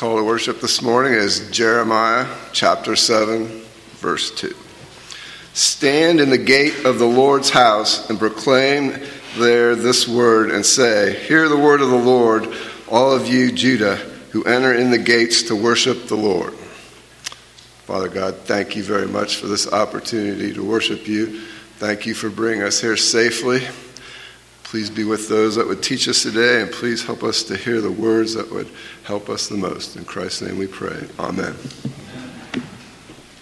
call to worship this morning is Jeremiah chapter 7, verse 2. Stand in the gate of the Lord's house and proclaim there this word and say, hear the word of the Lord, all of you Judah who enter in the gates to worship the Lord. Father God, thank you very much for this opportunity to worship you. Thank you for bringing us here safely. Please be with those that would teach us today, and please help us to hear the words that would help us the most. In Christ's name we pray. Amen.